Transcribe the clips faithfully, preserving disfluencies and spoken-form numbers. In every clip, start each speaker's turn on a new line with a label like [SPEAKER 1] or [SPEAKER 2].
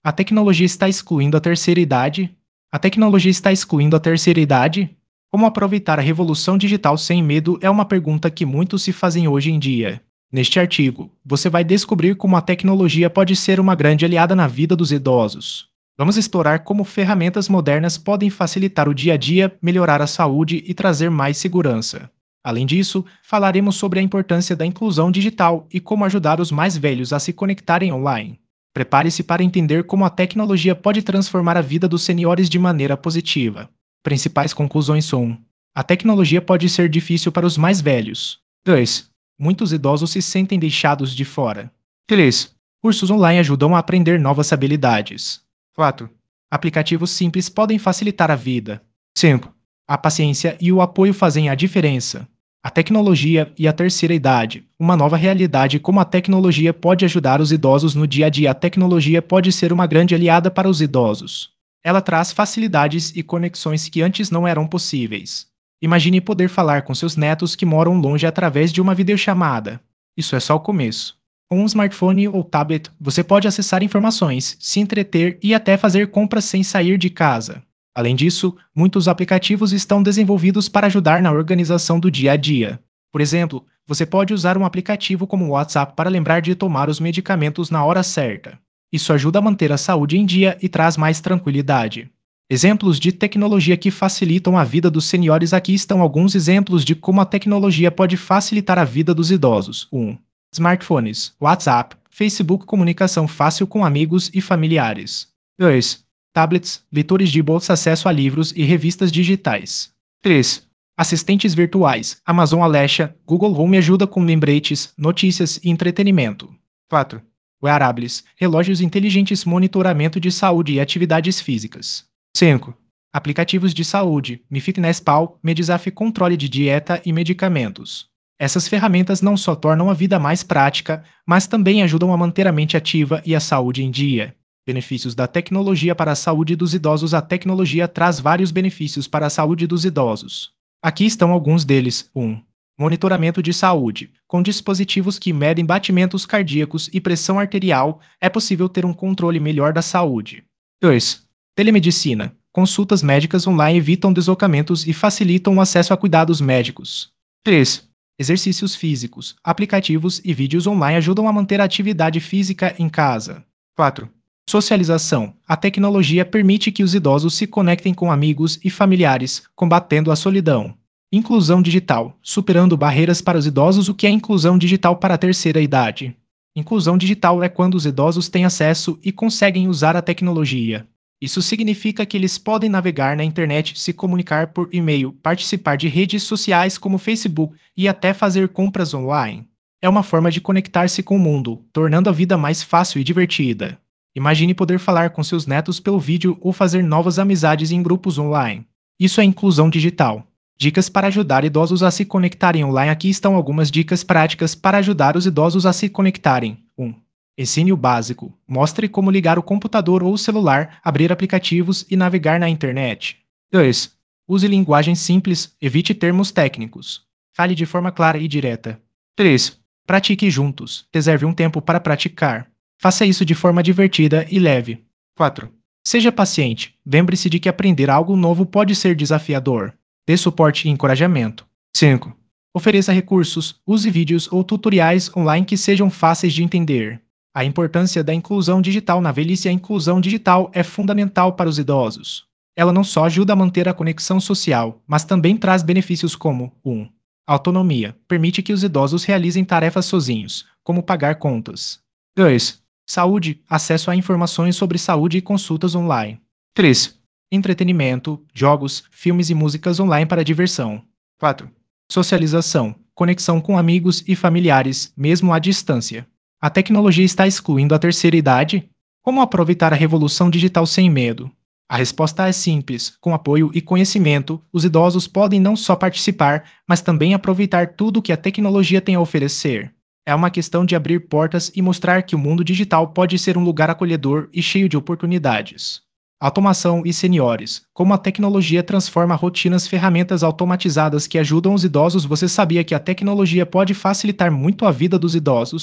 [SPEAKER 1] A tecnologia está excluindo a terceira idade? A tecnologia está excluindo a terceira idade? Como aproveitar a revolução digital sem medo é uma pergunta que muitos se fazem hoje em dia. Neste artigo, você vai descobrir como a tecnologia pode ser uma grande aliada na vida dos idosos. Vamos explorar como ferramentas modernas podem facilitar o dia a dia, melhorar a saúde e trazer mais segurança. Além disso, falaremos sobre a importância da inclusão digital e como ajudar os mais velhos a se conectarem online. Prepare-se para entender como a tecnologia pode transformar a vida dos seniores de maneira positiva. Principais conclusões são: a tecnologia pode ser difícil para os mais velhos. dois. Muitos idosos se sentem deixados de fora. três. Cursos online ajudam a aprender novas habilidades. quatro. Aplicativos simples podem facilitar a vida. cinco. A paciência e o apoio fazem a diferença. A tecnologia e a terceira idade. Uma nova realidade. Como a tecnologia pode ajudar os idosos no dia a dia. A tecnologia pode ser uma grande aliada para os idosos. Ela traz facilidades e conexões que antes não eram possíveis. Imagine poder falar com seus netos que moram longe através de uma videochamada. Isso é só o começo. Com um smartphone ou tablet, você pode acessar informações, se entreter e até fazer compras sem sair de casa. Além disso, muitos aplicativos estão desenvolvidos para ajudar na organização do dia a dia. Por exemplo, você pode usar um aplicativo como o WhatsApp para lembrar de tomar os medicamentos na hora certa. Isso ajuda a manter a saúde em dia e traz mais tranquilidade. Exemplos de tecnologia que facilitam a vida dos seniores. Aqui estão alguns exemplos de como a tecnologia pode facilitar a vida dos idosos. um. Smartphones, WhatsApp, Facebook, comunicação fácil com amigos e familiares. dois. Tablets, leitores de bolsa, acesso a livros e revistas digitais. três. Assistentes virtuais, Amazon Alexa, Google Home ajuda com lembretes, notícias e entretenimento. quatro. Wearables, relógios inteligentes, monitoramento de saúde e atividades físicas. cinco. Aplicativos de saúde, MyFitnessPal, Medisaf, controle de dieta e medicamentos. Essas ferramentas não só tornam a vida mais prática, mas também ajudam a manter a mente ativa e a saúde em dia. Benefícios da tecnologia para a saúde dos idosos. A tecnologia traz vários benefícios para a saúde dos idosos. Aqui estão alguns deles. um. Monitoramento de saúde. Com dispositivos que medem batimentos cardíacos e pressão arterial, é possível ter um controle melhor da saúde. dois. Telemedicina. Consultas médicas online evitam deslocamentos e facilitam o acesso a cuidados médicos. três. Exercícios físicos. Aplicativos e vídeos online ajudam a manter a atividade física em casa. quatro. Socialização. A tecnologia permite que os idosos se conectem com amigos e familiares, combatendo a solidão. Inclusão digital. Superando barreiras para os idosos. O que é inclusão digital para a terceira idade? Inclusão digital é quando os idosos têm acesso e conseguem usar a tecnologia. Isso significa que eles podem navegar na internet, se comunicar por e-mail, participar de redes sociais como Facebook e até fazer compras online. É uma forma de conectar-se com o mundo, tornando a vida mais fácil e divertida. Imagine poder falar com seus netos pelo vídeo ou fazer novas amizades em grupos online. Isso é inclusão digital. Dicas para ajudar idosos a se conectarem online. Aqui estão algumas dicas práticas para ajudar os idosos a se conectarem. um. Ensine o básico. Mostre como ligar o computador ou o celular, abrir aplicativos e navegar na internet. dois. Use linguagem simples, evite termos técnicos. Fale de forma clara e direta. três. Pratique juntos. Reserve um tempo para praticar. Faça isso de forma divertida e leve. quatro. Seja paciente. Lembre-se de que aprender algo novo pode ser desafiador. Dê suporte e encorajamento. cinco. Ofereça recursos. Use vídeos ou tutoriais online que sejam fáceis de entender. A importância da inclusão digital na velhice. A inclusão digital é fundamental para os idosos. Ela não só ajuda a manter a conexão social, mas também traz benefícios como um. Autonomia. Permite que os idosos realizem tarefas sozinhos, como pagar contas. dois. Saúde. Acesso a informações sobre saúde e consultas online. três. Entretenimento. Jogos, filmes e músicas online para diversão. quatro. Socialização. Conexão com amigos e familiares, mesmo à distância. A tecnologia está excluindo a terceira idade? Como aproveitar a revolução digital sem medo? A resposta é simples. Com apoio e conhecimento, os idosos podem não só participar, mas também aproveitar tudo o que a tecnologia tem a oferecer. É uma questão de abrir portas e mostrar que o mundo digital pode ser um lugar acolhedor e cheio de oportunidades. Automação e seniores. Como a tecnologia transforma rotinas. Ferramentas automatizadas que ajudam os idosos. Você sabia que a tecnologia pode facilitar muito a vida dos idosos?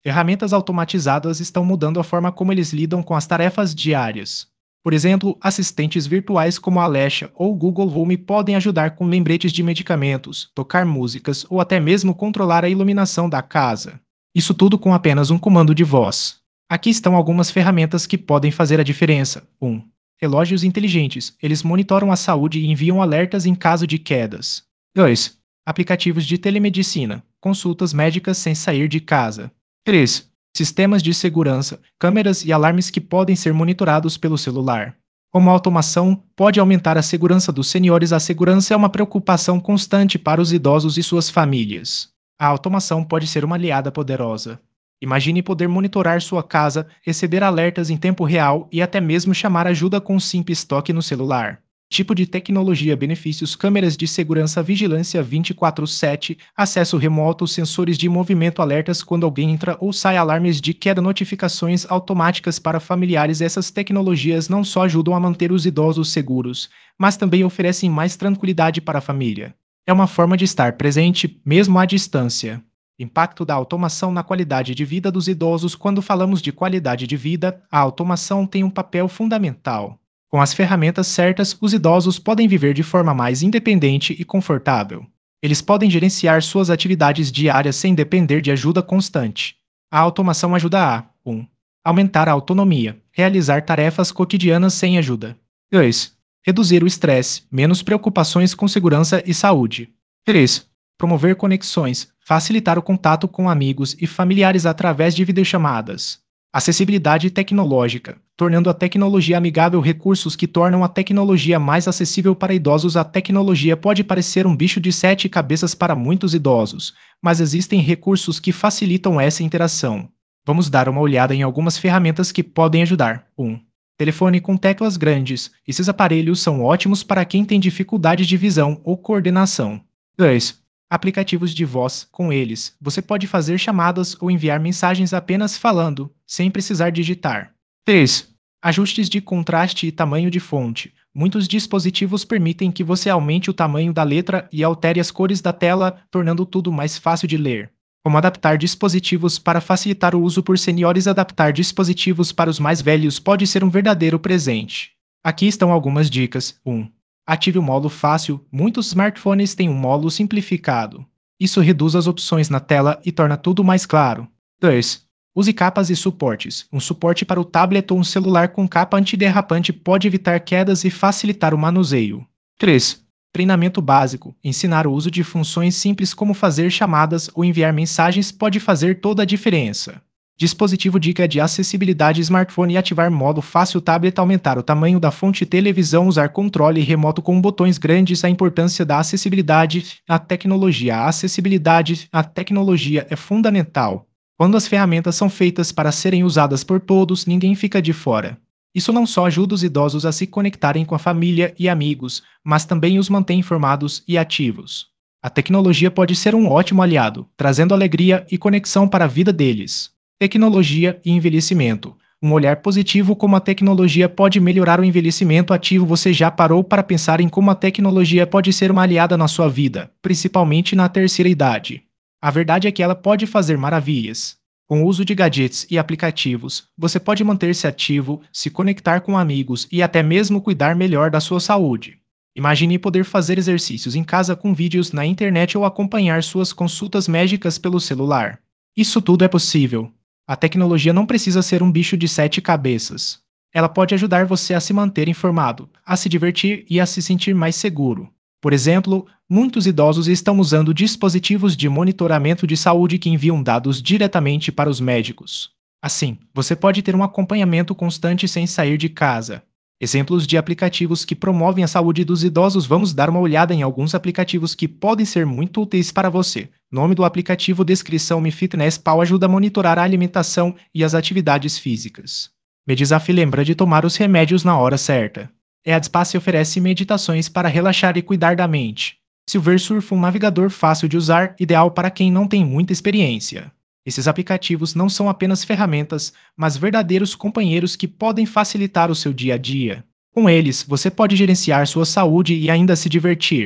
[SPEAKER 1] Ferramentas automatizadas estão mudando a forma como eles lidam com as tarefas diárias. Por exemplo, assistentes virtuais como a Alexa ou o Google Home podem ajudar com lembretes de medicamentos, tocar músicas ou até mesmo controlar a iluminação da casa. Isso tudo com apenas um comando de voz. Aqui estão algumas ferramentas que podem fazer a diferença. um. Relógios inteligentes. Eles monitoram a saúde e enviam alertas em caso de quedas. dois. Aplicativos de telemedicina. Consultas médicas sem sair de casa. três. Sistemas de segurança, câmeras e alarmes que podem ser monitorados pelo celular. Como a automação pode aumentar a segurança dos senhores, a segurança é uma preocupação constante para os idosos e suas famílias. A automação pode ser uma aliada poderosa. Imagine poder monitorar sua casa, receber alertas em tempo real e até mesmo chamar ajuda com um simples toque no celular. Tipo de tecnologia: benefícios: câmeras de segurança, vigilância vinte e quatro sete, acesso remoto, sensores de movimento, alertas quando alguém entra ou sai, alarmes de queda, notificações automáticas para familiares. Essas tecnologias não só ajudam a manter os idosos seguros, mas também oferecem mais tranquilidade para a família. É uma forma de estar presente, mesmo à distância. Impacto da automação na qualidade de vida dos idosos. Quando falamos de qualidade de vida, a automação tem um papel fundamental. Com as ferramentas certas, os idosos podem viver de forma mais independente e confortável. Eles podem gerenciar suas atividades diárias sem depender de ajuda constante. A automação ajuda a um. Aumentar a autonomia, realizar tarefas cotidianas sem ajuda. dois. Reduzir o estresse, menos preocupações com segurança e saúde. três. Promover conexões, facilitar o contato com amigos e familiares através de videochamadas. Acessibilidade tecnológica, tornando a tecnologia amigável, recursos que tornam a tecnologia mais acessível para idosos. A tecnologia pode parecer um bicho de sete cabeças para muitos idosos, mas existem recursos que facilitam essa interação. Vamos dar uma olhada em algumas ferramentas que podem ajudar. um. Telefone com teclas grandes. Esses aparelhos são ótimos para quem tem dificuldade de visão ou coordenação. dois. Aplicativos de voz. Com eles, você pode fazer chamadas ou enviar mensagens apenas falando, sem precisar digitar. três. Ajustes de contraste e tamanho de fonte. Muitos dispositivos permitem que você aumente o tamanho da letra e altere as cores da tela, tornando tudo mais fácil de ler. Como adaptar dispositivos para facilitar o uso por senhores. Adaptar dispositivos para os mais velhos pode ser um verdadeiro presente. Aqui estão algumas dicas. um. Ative o modo fácil. Muitos smartphones têm um modo simplificado. Isso reduz as opções na tela e torna tudo mais claro. dois. Use capas e suportes. Um suporte para o tablet ou um celular com capa antiderrapante pode evitar quedas e facilitar o manuseio. três. Treinamento básico. Ensinar o uso de funções simples como fazer chamadas ou enviar mensagens pode fazer toda a diferença. Dispositivo. Dica de acessibilidade: smartphone. Ativar modo fácil, tablet, aumentar o tamanho da fonte, televisão, usar controle remoto com botões grandes. A importância da acessibilidade à tecnologia. A acessibilidade à tecnologia é fundamental. Quando as ferramentas são feitas para serem usadas por todos, ninguém fica de fora. Isso não só ajuda os idosos a se conectarem com a família e amigos, mas também os mantém informados e ativos. A tecnologia pode ser um ótimo aliado, trazendo alegria e conexão para a vida deles. Tecnologia e envelhecimento. Um olhar positivo: como a tecnologia pode melhorar o envelhecimento ativo. Você já parou para pensar em como a tecnologia pode ser uma aliada na sua vida, principalmente na terceira idade? A verdade é que ela pode fazer maravilhas. Com o uso de gadgets e aplicativos, você pode manter-se ativo, se conectar com amigos e até mesmo cuidar melhor da sua saúde. Imagine poder fazer exercícios em casa com vídeos na internet ou acompanhar suas consultas médicas pelo celular. Isso tudo é possível. A tecnologia não precisa ser um bicho de sete cabeças. Ela pode ajudar você a se manter informado, a se divertir e a se sentir mais seguro. Por exemplo, muitos idosos estão usando dispositivos de monitoramento de saúde que enviam dados diretamente para os médicos. Assim, você pode ter um acompanhamento constante sem sair de casa. Exemplos de aplicativos que promovem a saúde dos idosos. Vamos dar uma olhada em alguns aplicativos que podem ser muito úteis para você. Nome do aplicativo: descrição: MyFitnessPal ajuda a monitorar a alimentação e as atividades físicas. Medisaf lembra de tomar os remédios na hora certa. Headspace oferece meditações para relaxar e cuidar da mente. Silversurf, um navegador fácil de usar, ideal para quem não tem muita experiência. Esses aplicativos não são apenas ferramentas, mas verdadeiros companheiros que podem facilitar o seu dia a dia. Com eles, você pode gerenciar sua saúde e ainda se divertir.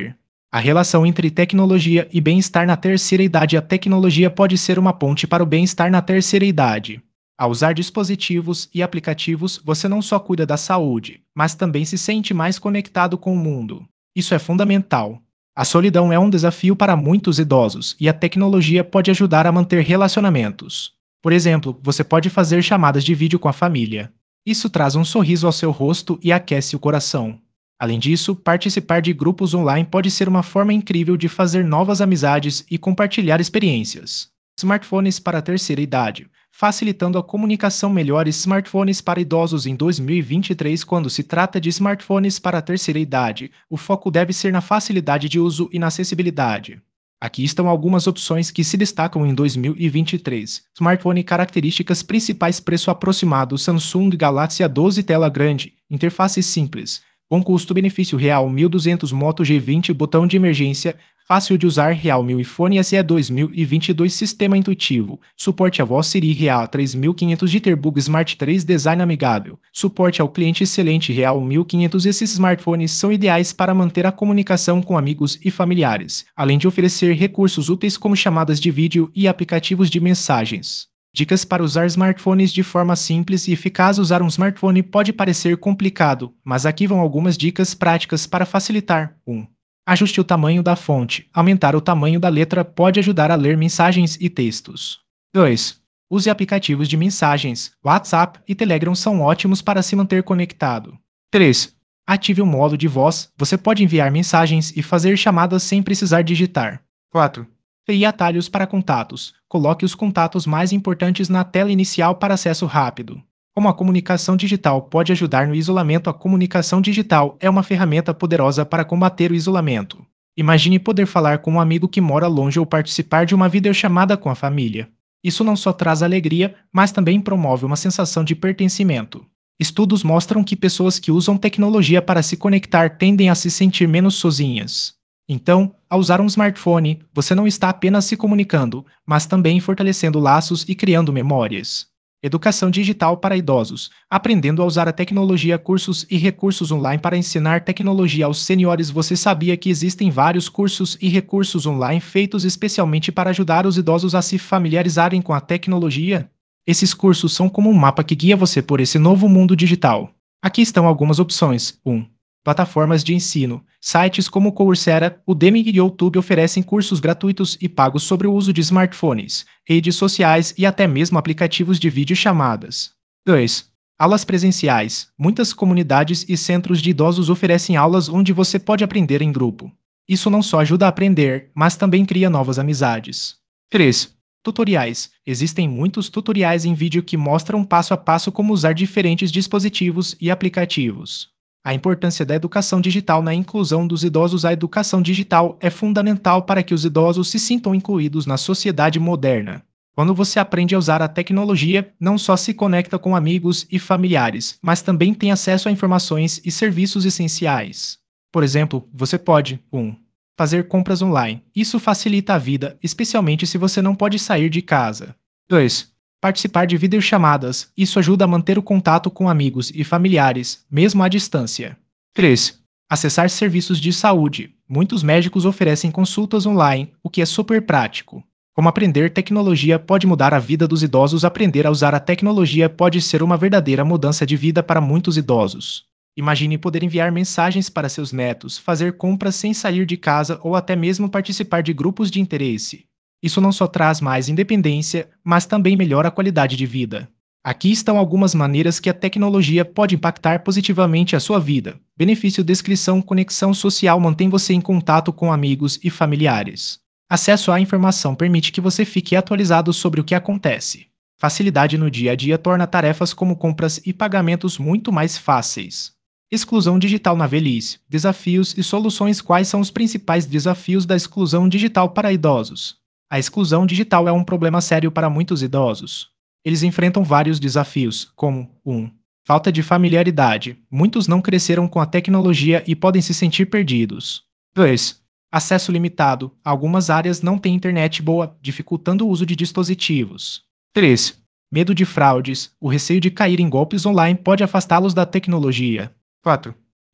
[SPEAKER 1] A relação entre tecnologia e bem-estar na terceira idade. A tecnologia pode ser uma ponte para o bem-estar na terceira idade. Ao usar dispositivos e aplicativos, você não só cuida da saúde, mas também se sente mais conectado com o mundo. Isso é fundamental. A solidão é um desafio para muitos idosos e a tecnologia pode ajudar a manter relacionamentos. Por exemplo, você pode fazer chamadas de vídeo com a família. Isso traz um sorriso ao seu rosto e aquece o coração. Além disso, participar de grupos online pode ser uma forma incrível de fazer novas amizades e compartilhar experiências. Smartphones para a terceira idade, facilitando a comunicação. Melhores smartphones para idosos em dois mil e vinte e três. Quando se trata de smartphones para a terceira idade, o foco deve ser na facilidade de uso e na acessibilidade. Aqui estão algumas opções que se destacam em dois mil e vinte e três. Smartphone. Características principais: preço aproximado, Samsung Galaxy A doze, tela grande, interface simples, bom custo-benefício. Real mil e duzentos Moto G vinte, botão de emergência, fácil de usar. Realme iPhone S E dois mil e vinte e dois, sistema intuitivo, suporte à voz Siri. Real três mil e quinhentos Jitterbug Smart três, design amigável, suporte ao cliente excelente. Real mil e quinhentos. Esses smartphones são ideais para manter a comunicação com amigos e familiares, além de oferecer recursos úteis como chamadas de vídeo e aplicativos de mensagens. Dicas para usar smartphones de forma simples e eficaz. Usar um smartphone pode parecer complicado, mas aqui vão algumas dicas práticas para facilitar. um. Ajuste o tamanho da fonte. Aumentar o tamanho da letra pode ajudar a ler mensagens e textos. dois. Use aplicativos de mensagens. WhatsApp e Telegram são ótimos para se manter conectado. três. Ative o modo de voz. Você pode enviar mensagens e fazer chamadas sem precisar digitar. quatro. E atalhos para contatos. Coloque os contatos mais importantes na tela inicial para acesso rápido. Como a comunicação digital pode ajudar no isolamento. A comunicação digital é uma ferramenta poderosa para combater o isolamento. Imagine poder falar com um amigo que mora longe ou participar de uma videochamada com a família. Isso não só traz alegria, mas também promove uma sensação de pertencimento. Estudos mostram que pessoas que usam tecnologia para se conectar tendem a se sentir menos sozinhas. Então, ao usar um smartphone, você não está apenas se comunicando, mas também fortalecendo laços e criando memórias. Educação digital para idosos, aprendendo a usar a tecnologia. Cursos e recursos online para ensinar tecnologia aos seniores. Você sabia que existem vários cursos e recursos online feitos especialmente para ajudar os idosos a se familiarizarem com a tecnologia? Esses cursos são como um mapa que guia você por esse novo mundo digital. Aqui estão algumas opções. um. Plataformas de ensino. Sites como Coursera, Udemy e YouTube oferecem cursos gratuitos e pagos sobre o uso de smartphones, redes sociais e até mesmo aplicativos de videochamadas. dois. Aulas presenciais. Muitas comunidades e centros de idosos oferecem aulas onde você pode aprender em grupo. Isso não só ajuda a aprender, mas também cria novas amizades. três. Tutoriais. Existem muitos tutoriais em vídeo que mostram passo a passo como usar diferentes dispositivos e aplicativos. A importância da educação digital na inclusão dos idosos. A educação digital é fundamental para que os idosos se sintam incluídos na sociedade moderna. Quando você aprende a usar a tecnologia, não só se conecta com amigos e familiares, mas também tem acesso a informações e serviços essenciais. Por exemplo, você pode um. Fazer compras online. Isso facilita a vida, especialmente se você não pode sair de casa. dois. Participar de videochamadas. Isso ajuda a manter o contato com amigos e familiares, mesmo à distância. três. Acessar serviços de saúde. Muitos médicos oferecem consultas online, o que é super prático. Como aprender tecnologia pode mudar a vida dos idosos. Aprender a usar a tecnologia pode ser uma verdadeira mudança de vida para muitos idosos. Imagine poder enviar mensagens para seus netos, fazer compras sem sair de casa ou até mesmo participar de grupos de interesse. Isso não só traz mais independência, mas também melhora a qualidade de vida. Aqui estão algumas maneiras que a tecnologia pode impactar positivamente a sua vida. Benefício: descrição, conexão social mantém você em contato com amigos e familiares. Acesso à informação permite que você fique atualizado sobre o que acontece. Facilidade no dia a dia torna tarefas como compras e pagamentos muito mais fáceis. Exclusão digital na velhice. Desafios e soluções. Quais são os principais desafios da exclusão digital para idosos? A exclusão digital é um problema sério para muitos idosos. Eles enfrentam vários desafios, como um. Falta de familiaridade. Muitos não cresceram com a tecnologia e podem se sentir perdidos. dois. Acesso limitado. Algumas áreas não têm internet boa, dificultando o uso de dispositivos. três. Medo de fraudes. O receio de cair em golpes online pode afastá-los da tecnologia. quatro.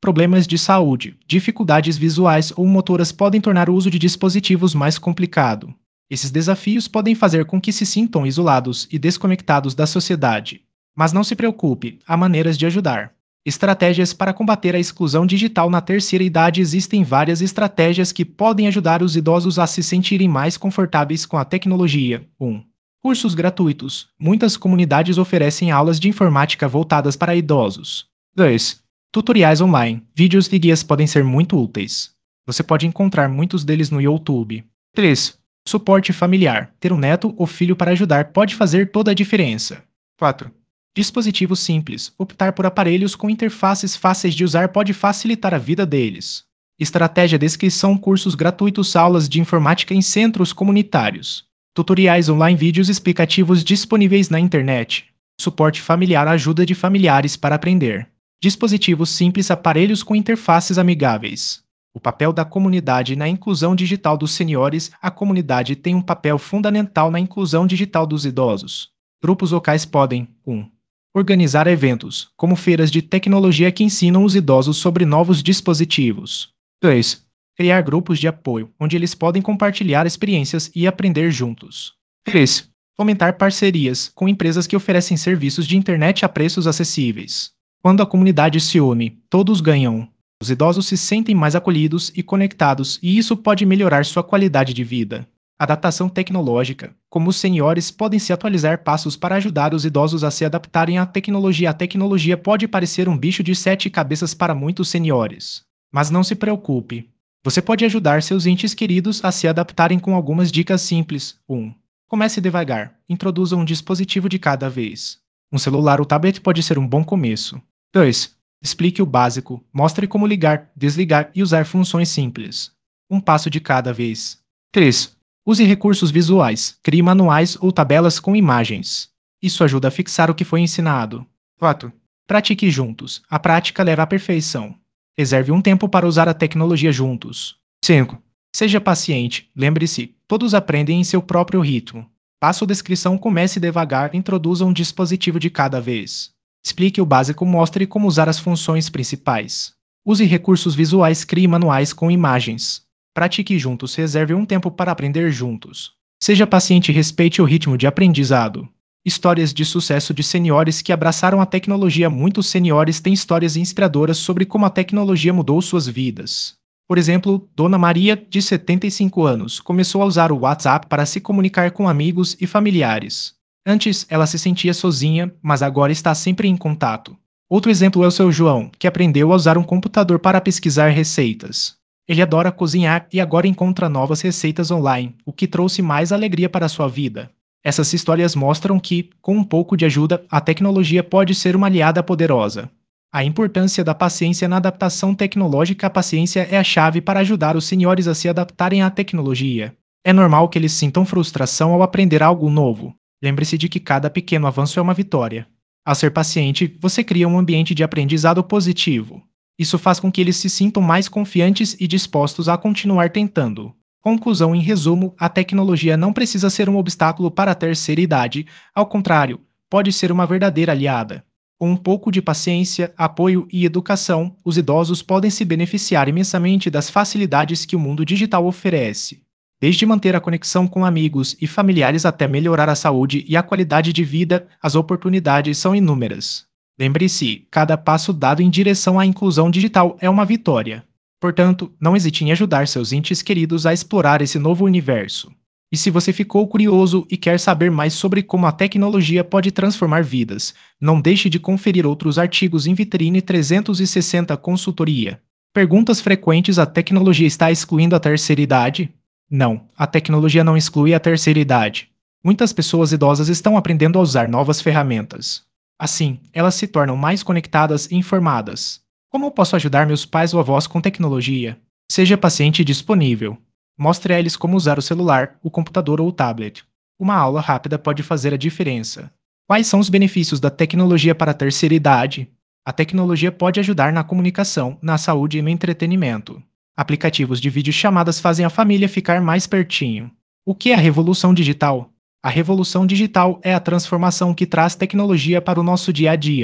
[SPEAKER 1] Problemas de saúde, dificuldades visuais ou motoras podem tornar o uso de dispositivos mais complicado. Esses desafios podem fazer com que se sintam isolados e desconectados da sociedade. Mas não se preocupe, há maneiras de ajudar. Estratégias para combater a exclusão digital na terceira idade. Existem várias estratégias que podem ajudar os idosos a se sentirem mais confortáveis com a tecnologia. um. Cursos gratuitos. Muitas comunidades oferecem aulas de informática voltadas para idosos. dois. Tutoriais online. Vídeos e guias podem ser muito úteis. Você pode encontrar muitos deles no YouTube. três. Suporte familiar. Ter um neto ou filho para ajudar pode fazer toda a diferença. quatro. Dispositivos simples. Optar por aparelhos com interfaces fáceis de usar pode facilitar a vida deles. Estratégia de inscrição: cursos gratuitos, aulas de informática em centros comunitários. Tutoriais online, vídeos explicativos disponíveis na internet. Suporte familiar: ajuda de familiares para aprender. Dispositivos simples, aparelhos com interfaces amigáveis. O papel da comunidade na inclusão digital dos seniores. A comunidade tem um papel fundamental na inclusão digital dos idosos. Grupos locais podem: um. Organizar eventos, como feiras de tecnologia que ensinam os idosos sobre novos dispositivos. dois. Criar grupos de apoio, onde eles podem compartilhar experiências e aprender juntos. três. Fomentar parcerias com empresas que oferecem serviços de internet a preços acessíveis. Quando a comunidade se une, todos ganham. Os idosos se sentem mais acolhidos e conectados, e isso pode melhorar sua qualidade de vida. Adaptação tecnológica. Como os seniores podem se atualizar, passos para ajudar os idosos a se adaptarem à tecnologia. A tecnologia pode parecer um bicho de sete cabeças para muitos seniores. Mas não se preocupe. Você pode ajudar seus entes queridos a se adaptarem com algumas dicas simples. um. Comece devagar. Introduza um dispositivo de cada vez. Um celular ou tablet pode ser um bom começo. dois. Explique o básico. Mostre como ligar, desligar e usar funções simples. Um passo de cada vez. três. Use recursos visuais. Crie manuais ou tabelas com imagens. Isso ajuda a fixar o que foi ensinado. quatro. Pratique juntos. A prática leva à perfeição. Reserve um tempo para usar a tecnologia juntos. cinco. Seja paciente. Lembre-se, todos aprendem em seu próprio ritmo. Passo descrição: comece devagar, introduza um dispositivo de cada vez. Explique o básico, mostre como usar as funções principais. Use recursos visuais, crie manuais com imagens. Pratique juntos, reserve um tempo para aprender juntos. Seja paciente e respeite o ritmo de aprendizado. Histórias de sucesso de seniores que abraçaram a tecnologia. Muitos seniores têm histórias inspiradoras sobre como a tecnologia mudou suas vidas. Por exemplo, Dona Maria, de setenta e cinco anos, começou a usar o WhatsApp para se comunicar com amigos e familiares. Antes, ela se sentia sozinha, mas agora está sempre em contato. Outro exemplo é o seu João, que aprendeu a usar um computador para pesquisar receitas. Ele adora cozinhar e agora encontra novas receitas online, o que trouxe mais alegria para sua vida. Essas histórias mostram que, com um pouco de ajuda, a tecnologia pode ser uma aliada poderosa. A importância da paciência na adaptação tecnológica. A paciência é a chave para ajudar os seniores a se adaptarem à tecnologia. É normal que eles sintam frustração ao aprender algo novo. Lembre-se de que cada pequeno avanço é uma vitória. Ao ser paciente, você cria um ambiente de aprendizado positivo. Isso faz com que eles se sintam mais confiantes e dispostos a continuar tentando. Conclusão: em resumo, a tecnologia não precisa ser um obstáculo para a terceira idade, ao contrário, pode ser uma verdadeira aliada. Com um pouco de paciência, apoio e educação, os idosos podem se beneficiar imensamente das facilidades que o mundo digital oferece. Desde manter a conexão com amigos e familiares até melhorar a saúde e a qualidade de vida, as oportunidades são inúmeras. Lembre-se, cada passo dado em direção à inclusão digital é uma vitória. Portanto, não hesite em ajudar seus entes queridos a explorar esse novo universo. E se você ficou curioso e quer saber mais sobre como a tecnologia pode transformar vidas, não deixe de conferir outros artigos em Vitrine trezentos e sessenta Consultoria. Perguntas frequentes: a tecnologia está excluindo a terceira idade? Não, a tecnologia não exclui a terceira idade. Muitas pessoas idosas estão aprendendo a usar novas ferramentas. Assim, elas se tornam mais conectadas e informadas. Como eu posso ajudar meus pais ou avós com tecnologia? Seja paciente e disponível. Mostre a eles como usar o celular, o computador ou o tablet. Uma aula rápida pode fazer a diferença. Quais são os benefícios da tecnologia para a terceira idade? A tecnologia pode ajudar na comunicação, na saúde e no entretenimento. Aplicativos de videochamadas fazem a família ficar mais pertinho. O que é a revolução digital? A revolução digital é a transformação que traz tecnologia para o nosso dia a dia.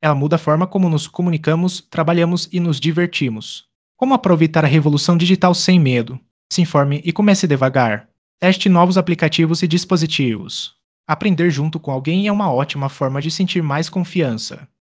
[SPEAKER 1] Ela muda a forma como nos comunicamos, trabalhamos e nos divertimos. Como aproveitar a revolução digital sem medo? Se informe e comece devagar. Teste novos aplicativos e dispositivos. Aprender junto com alguém é uma ótima forma de sentir mais confiança.